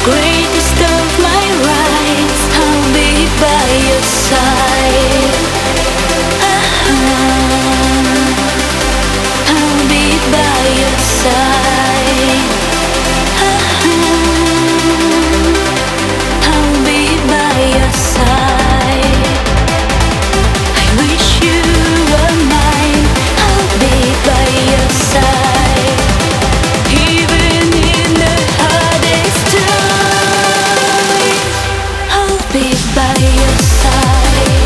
greatest of my rights, I'll be by your side. I'll be by your side. I'll be by your side. I wish you were mine. I'll be by your side. Even in the hardest times, I'll be by your side.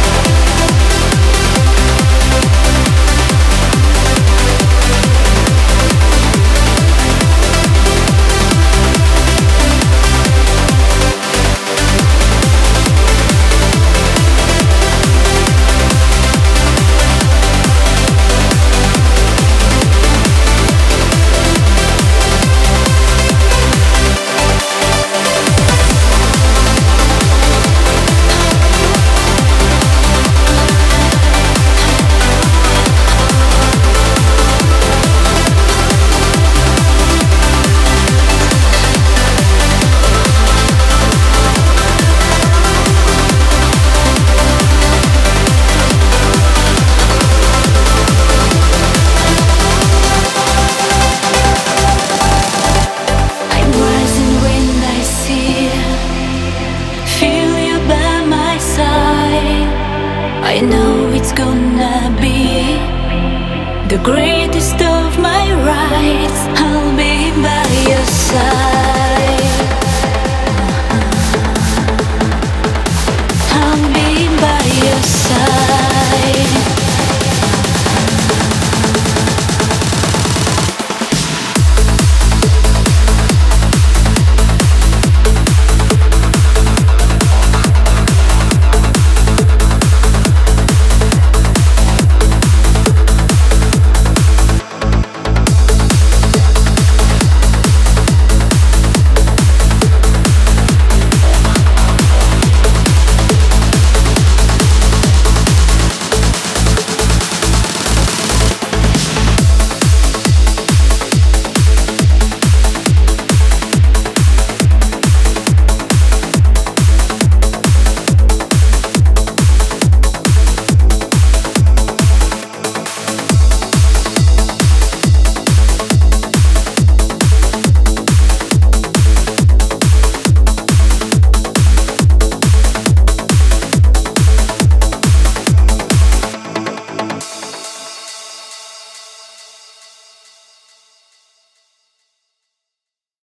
I'm rising when I see you, feel you by my side. I know it's gonna be the greatest of my rights. I'll be by your side.